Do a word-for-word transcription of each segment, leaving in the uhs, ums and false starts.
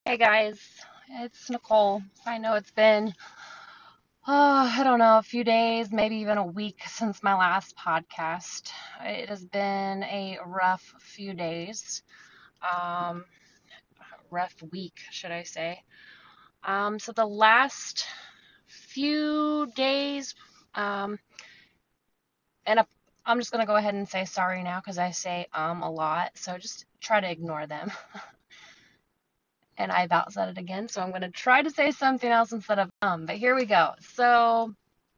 Hey guys, it's Nicole. I know it's been, oh, I don't know, a few days, maybe even a week since my last podcast. It has been a rough few days, um, rough week, should I say. Um, so the last few days, um, and I'm just going to go ahead and say sorry now because I say um a lot, so just try to ignore them. And I about said it again, so I'm going to try to say something else instead of um, but here we go. So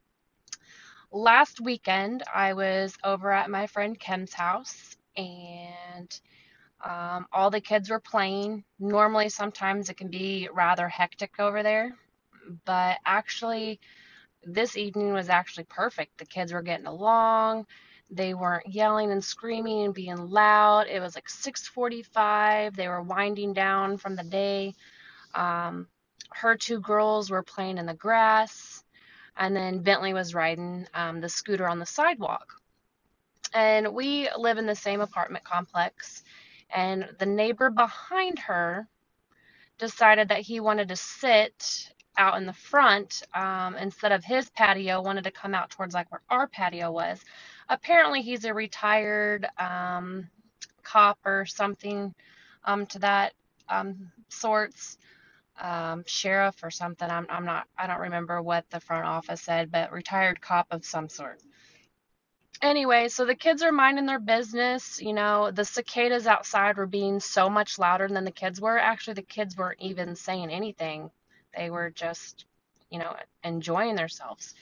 last weekend, I was over at my friend Kim's house, and um, all the kids were playing. Normally, sometimes it can be rather hectic over there, but actually, this evening was actually perfect. The kids were getting along. They weren't yelling and screaming and being loud. It was like six forty-five. They were winding down from the day. Um, her two girls were playing in the grass, and then Bentley was riding um, the scooter on the sidewalk. And we live in the same apartment complex, and the neighbor behind her decided that he wanted to sit out in the front um, instead of his patio, wanted to come out towards like where our patio was. Apparently, he's a retired um, cop or something um, to that um, sorts um, sheriff or something. I'm, I'm not, I don't remember what the front office said, but retired cop of some sort. Anyway, so the kids are minding their business. You know, the cicadas outside were being so much louder than the kids were. Actually, the kids weren't even saying anything. They were just, you know, enjoying themselves.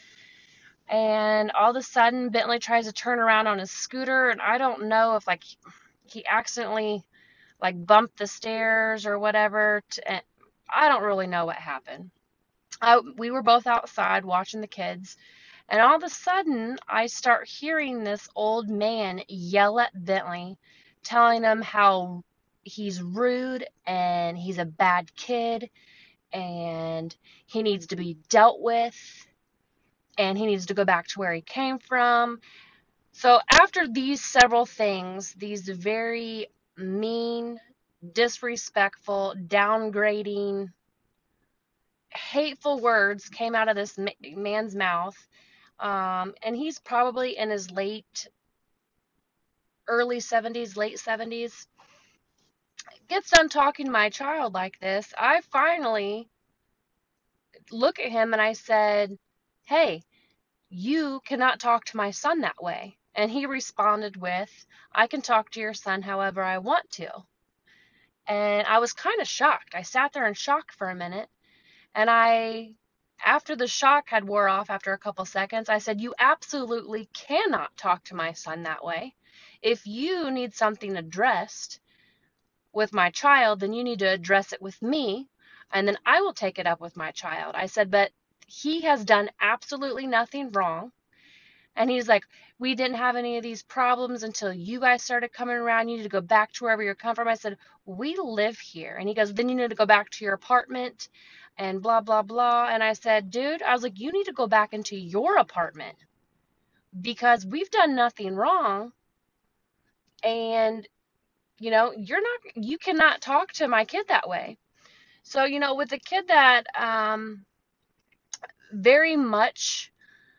And all of a sudden, Bentley tries to turn around on his scooter, and I don't know if like he accidentally like bumped the stairs or whatever. To, I don't really know what happened. I, we were both outside watching the kids, and all of a sudden, I start hearing this old man yell at Bentley, telling him how he's rude and he's a bad kid and he needs to be dealt with and he needs to go back to where he came from. So, after these several things, these very mean, disrespectful, downgrading, hateful words came out of this man's mouth. Um, and he's probably in his late, early seventies, late seventies. Gets done talking to my child like this. I finally look at him and I said, "Hey, you cannot talk to my son that way." And he responded with, "I can talk to your son however I want to." And I was kind of shocked. I sat there in shock for a minute. And I, after the shock had wore off after a couple seconds, I said, "You absolutely cannot talk to my son that way. If you need something addressed with my child, then you need to address it with me, and then I will take it up with my child." I said, "But he has done absolutely nothing wrong." And he's like, "We didn't have any of these problems until you guys started coming around. You need to go back to wherever you're come from." I said, "We live here." And he goes, "Then you need to go back to your apartment and blah, blah, blah." And I said, "Dude," I was like, "you need to go back into your apartment because we've done nothing wrong. And, you know, you're not, you cannot talk to my kid that way." So, you know, with a kid that um, very much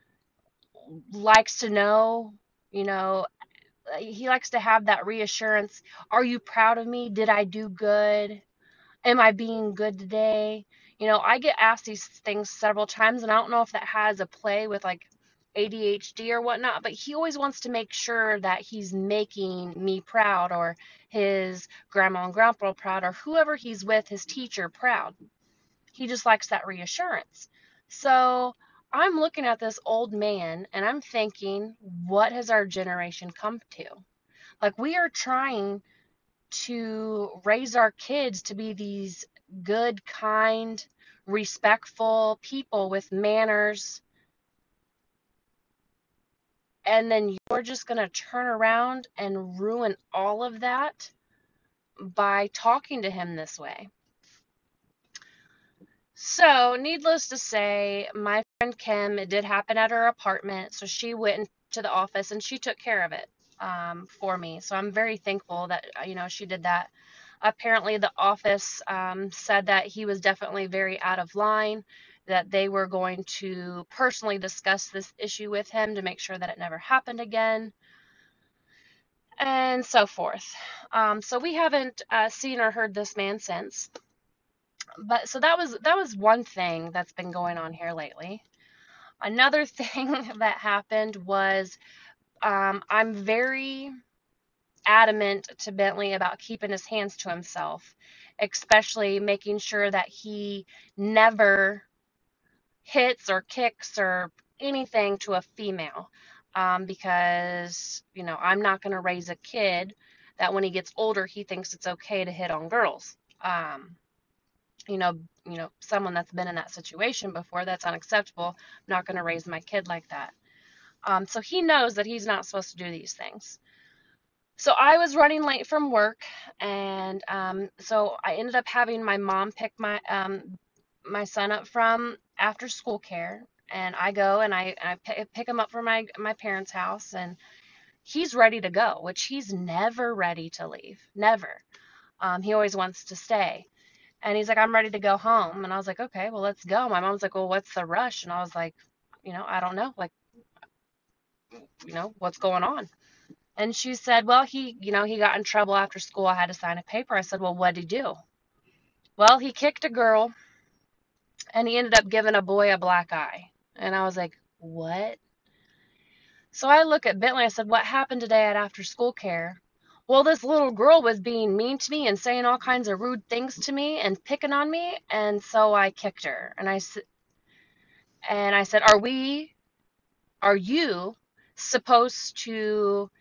likes to know, you know, he likes to have that reassurance. Are you proud of me? Did I do good? Am I being good today? You know, I get asked these things several times, and I don't know if that has a play with like A D H D or whatnot, but he always wants to make sure that he's making me proud or his grandma and grandpa proud or whoever he's with, his teacher, proud. He just likes that reassurance. So I'm looking at this old man and I'm thinking, what has our generation come to? Like, we are trying to raise our kids to be these good, kind, respectful people with manners, and then you're just going to turn around and ruin all of that by talking to him this way. So, needless to say, my friend Kim, it did happen at her apartment, so she went to the office and she took care of it um, for me. So I'm very thankful that, you know, she did that. Apparently, the office um, said that he was definitely very out of line, that they were going to personally discuss this issue with him to make sure that it never happened again, and so forth. Um, so we haven't uh, seen or heard this man since. But so that was that was one thing that's been going on here lately. Another thing that happened was um, I'm very adamant to Bentley about keeping his hands to himself, especially making sure that he never hits or kicks or anything to a female. Um, because, you know, I'm not going to raise a kid that when he gets older, he thinks it's okay to hit on girls. Um, you know, you know, someone that's been in that situation before, that's unacceptable. I'm not going to raise my kid like that. Um, so he knows that he's not supposed to do these things. So I was running late from work, and um, so I ended up having my mom pick my um, my son up from after school care, and I go and I, I pick him up from my my parents' house, and he's ready to go, which he's never ready to leave, never. Um, he always wants to stay. And he's like, I'm ready to go home. And I was like, okay, well, let's go. My mom's like, well, what's the rush? And I was like, you know, I don't know. Like, you know, what's going on? And she said, well, he, you know, he got in trouble after school. I had to sign a paper. I said, well, what did he do? Well, he kicked a girl and he ended up giving a boy a black eye. And I was like, what? So I look at Bentley. I said, what happened today at after school care? Well, this little girl was being mean to me and saying all kinds of rude things to me and picking on me. And so I kicked her. And I, and I said, are we, are you supposed to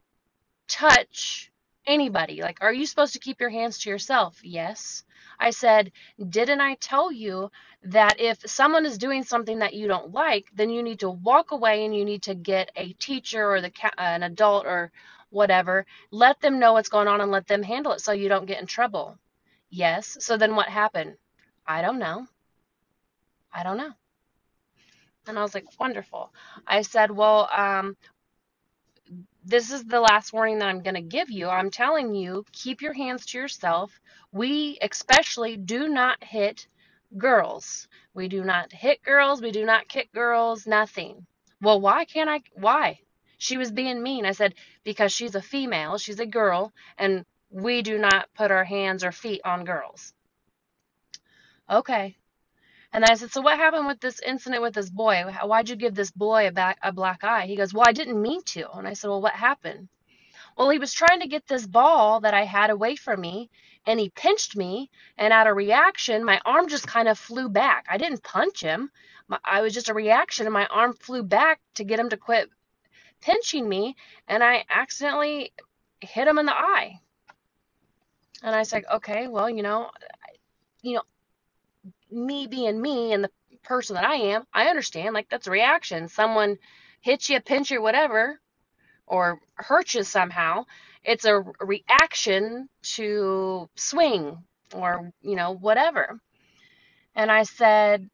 touch anybody? Like, are you supposed to keep your hands to yourself? Yes. I said, didn't I tell you that if someone is doing something that you don't like, then you need to walk away and you need to get a teacher or the an adult or whatever, let them know what's going on and let them handle it so you don't get in trouble. Yes. So then what happened? I don't know. I don't know. And I was like, wonderful. I said, well, um, this is the last warning that I'm going to give you. I'm telling you, keep your hands to yourself. We especially do not hit girls. We do not hit girls. We do not kick girls, nothing. Well, why can't I? Why? She was being mean. I said, because she's a female, she's a girl, and we do not put our hands or feet on girls. Okay. And I said, so what happened with this incident with this boy? Why'd you give this boy a, back, a black eye? He goes, well, I didn't mean to. And I said, well, what happened? Well, he was trying to get this ball that I had away from me, and he pinched me, and out of reaction, my arm just kind of flew back. I didn't punch him. My, I was just a reaction, and my arm flew back to get him to quit pinching me, and I accidentally hit him in the eye. And I said, okay, well, you know, you know, me being me and the person that I am, I understand. Like, that's a reaction. Someone hits you, pinch you, whatever, or hurt you somehow. It's a reaction to swing or, you know, whatever. And I said,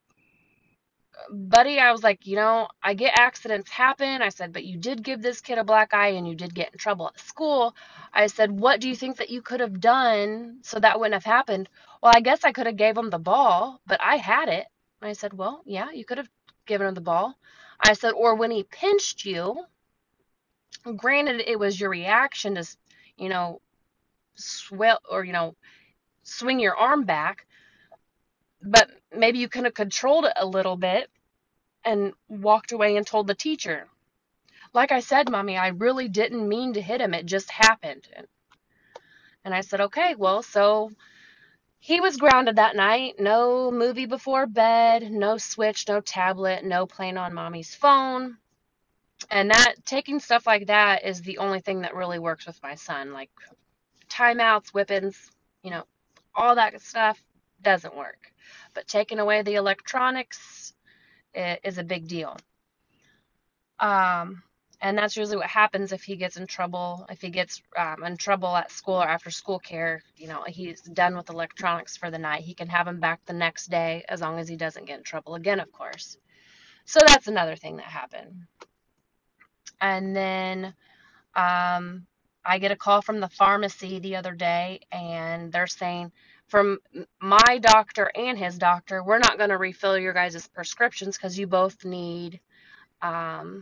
buddy, I was like, you know, I get accidents happen. I said, but you did give this kid a black eye and you did get in trouble at school. I said, what do you think that you could have done so that wouldn't have happened? Well, I guess I could have gave him the ball, but I had it. I said, well, yeah, you could have given him the ball. I said, or when he pinched you, granted, it was your reaction to, you know, swell or, you know, swing your arm back, but maybe you could have controlled it a little bit and walked away and told the teacher. Like I said, Mommy, I really didn't mean to hit him. It just happened. And, and I said, okay, well, so he was grounded that night. No movie before bed, no Switch, no tablet, no playing on Mommy's phone. And that, taking stuff like that is the only thing that really works with my son. Like timeouts, whippings, you know, all that stuff doesn't work. But taking away the electronics is a big deal. Um, and that's usually what happens if he gets in trouble. If he gets um, in trouble at school or after school care, you know, he's done with electronics for the night. He can have them back the next day as long as he doesn't get in trouble again, of course. So that's another thing that happened. And then um, I get a call from the pharmacy the other day, and they're saying, from my doctor and his doctor, we're not going to refill your guys' prescriptions because you both need um,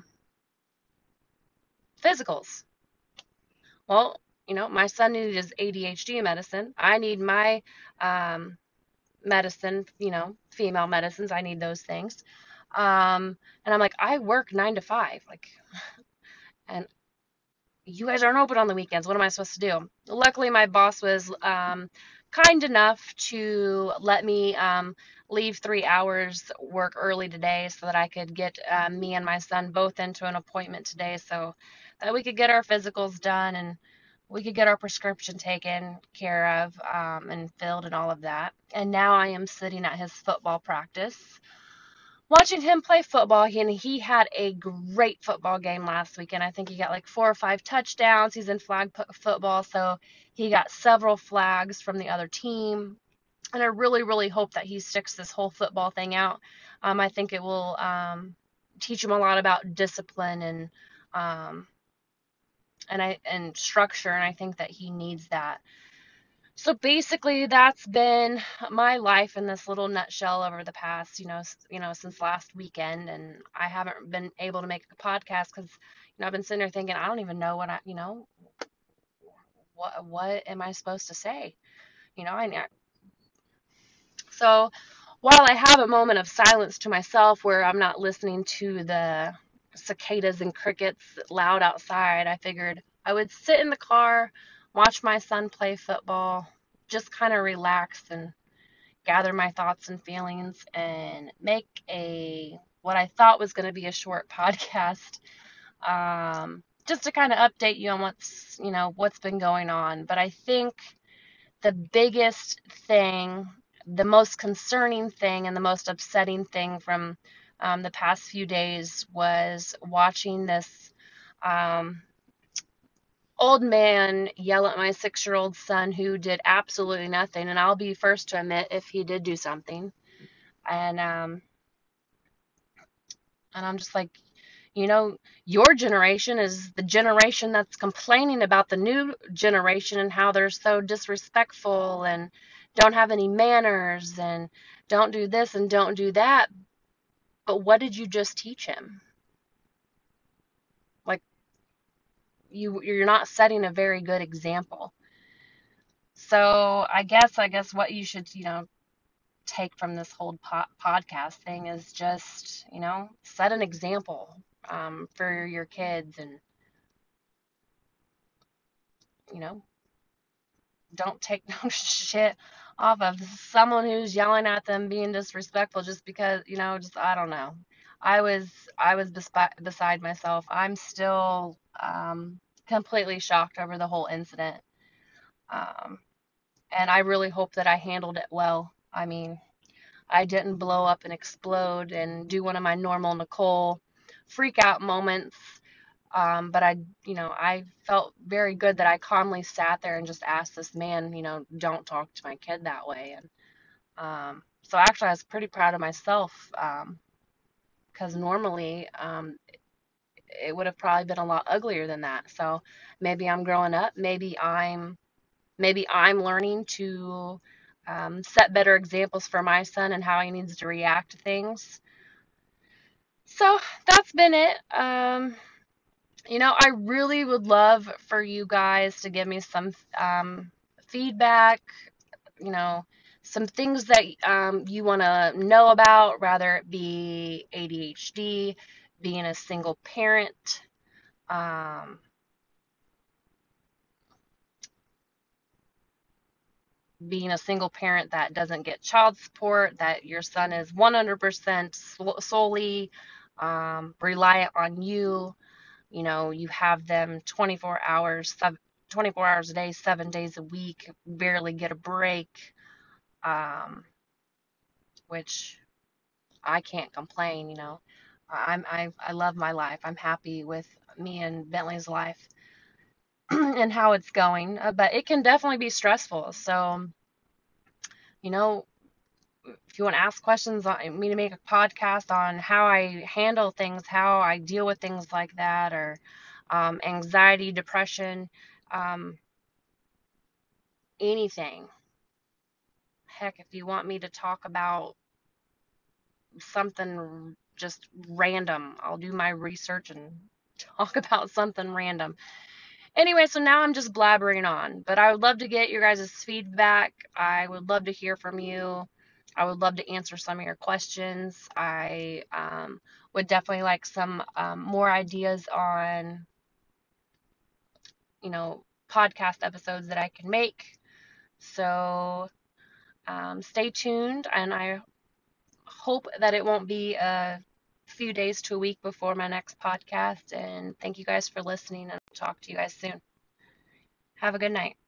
physicals. Well, you know, my son needed his A D H D medicine. I need my um, medicine, you know, female medicines. I need those things. Um, and I'm like, I work nine to five, like, and you guys aren't open on the weekends. What am I supposed to do? Luckily, my boss was um, kind enough to let me um, leave three hours work early today so that I could get uh, me and my son both into an appointment today so that we could get our physicals done and we could get our prescription taken care of um, and filled and all of that. And now I am sitting at his football practice watching him play football. He, and he had a great football game last weekend. I think he got like four or five touchdowns. He's in flag football, so he got several flags from the other team. And I really, really hope that he sticks this whole football thing out. Um, I think it will um, teach him a lot about discipline and um, and I and structure, and I think that he needs that. So basically, that's been my life in this little nutshell over the past, you know, you know, since last weekend, and I haven't been able to make a podcast because, you know, I've been sitting there thinking, I don't even know what I, you know, what what am I supposed to say? You know, I so while I have a moment of silence to myself where I'm not listening to the cicadas and crickets loud outside, I figured I would sit in the car, watch my son play football, just kind of relax and gather my thoughts and feelings and make a what I thought was going to be a short podcast, um, just to kind of update you on what's you know what's been going on. But I think the biggest thing, the most concerning thing, and the most upsetting thing from um, the past few days was watching this um, old man yell at my six year old son who did absolutely nothing. And I'll be first to admit if he did do something. And um, and I'm just like, you know, your generation is the generation that's complaining about the new generation and how they're so disrespectful and don't have any manners and don't do this and don't do that. But what did you just teach him? Like, you you're not setting a very good example. So I guess I guess what you should, you know, take from this whole po- podcast thing is just, you know, set an example um, for your kids and, you know, don't take no shit off of someone who's yelling at them being disrespectful just because, you know, just I don't know. I was I was bespi- beside myself. I'm still um, completely shocked over the whole incident. Um, and I really hope that I handled it well. I mean, I didn't blow up and explode and do one of my normal Nicole freak out moments. Um, but I, you know, I felt very good that I calmly sat there and just asked this man, you know, don't talk to my kid that way. And um, so actually, I was pretty proud of myself um, because normally um, it would have probably been a lot uglier than that. So maybe I'm growing up. Maybe I'm maybe I'm learning to um, set better examples for my son and how he needs to react to things. So that's been it. Um, You know, I really would love for you guys to give me some um, feedback, you know, some things that um, you want to know about, rather it be A D H D, being a single parent, um, being a single parent that doesn't get child support, that your son is one hundred percent solely um, reliant on you. You know, you have them twenty-four hours, twenty-four hours a day, seven days a week, barely get a break, um, which I can't complain, you know. I'm I I love my life. I'm happy with me and Bentley's life and how it's going, uh, but it can definitely be stressful. So, you know, if you want to ask questions on me to make a podcast on how I handle things, how I deal with things like that, or um, anxiety, depression, Um, anything. Heck, if you want me to talk about something just random, I'll do my research and talk about something random. Anyway, so now I'm just blabbering on, but I would love to get your guys' feedback. I would love to hear from you. I would love to answer some of your questions. I um, would definitely like some um, more ideas on, you know, podcast episodes that I can make. So um, stay tuned, and I hope that it won't be a few days to a week before my next podcast. And thank you guys for listening, and I'll talk to you guys soon. Have a good night.